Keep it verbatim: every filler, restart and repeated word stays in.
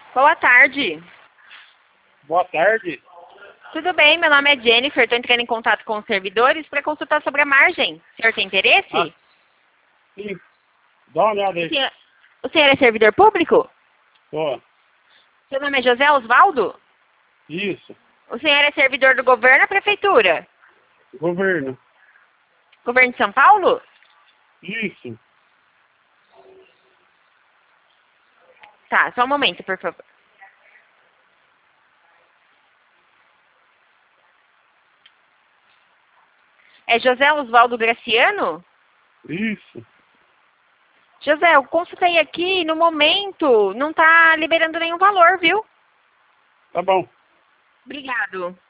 Boa tarde. Boa tarde. Tudo bem, meu nome é Jennifer, estou entrando em contato com os servidores para consultar sobre a margem. O senhor tem interesse? Ah, sim. Dá uma olhada O aí. senhor, o senhor é servidor público? Ó, Seu nome é José Osvaldo? isso. O senhor é servidor do governo ou prefeitura? Governo. Governo de São Paulo? Isso. Tá, só um momento, por favor. É José Osvaldo Graciano? Isso. José, eu consultei aqui, no momento, não está liberando nenhum valor, viu? Tá bom. Obrigado.